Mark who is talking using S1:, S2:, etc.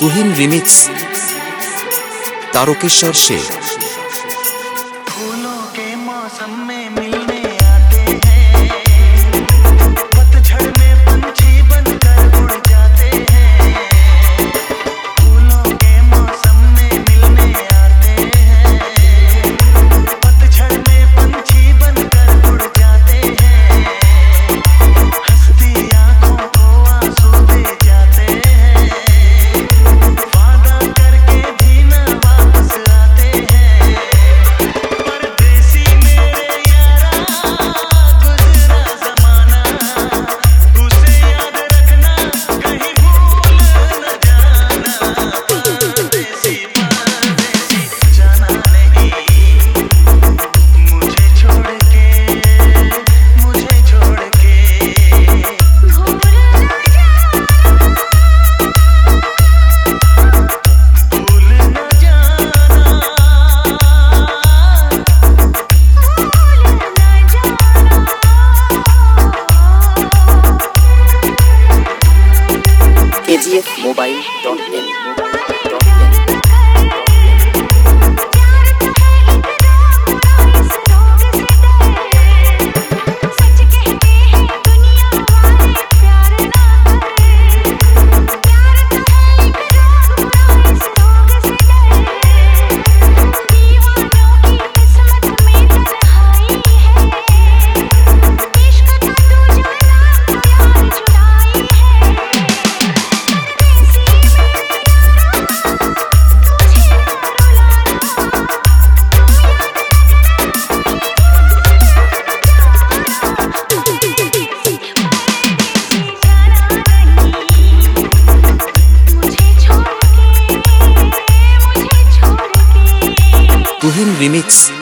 S1: तुहिन remix Tarkeshwar शेर।
S2: फूलों के मौसम में मिलने आते हैं, पतझड़ में पंछी बनकर उड़ जाते हैं। फूलों के मौसम में मिलने आते हैं, पतझड़ में पंछी बनकर उड़ जाते हैं। हंसती आंखों को आंसू दे जाते हैं, वादा करके भी न वापस आते हैं। परदेसी मेरे यारा, गुजरा ज़माना, उसे याद रखना, कहीं भूल न जाना। परदेसी परदेसी जाना नहीं, मुझे छोड़ के, मुझे छोड़ के। भूल न जाना,
S3: KGFmobile.in
S1: तुहिन रिमिक्स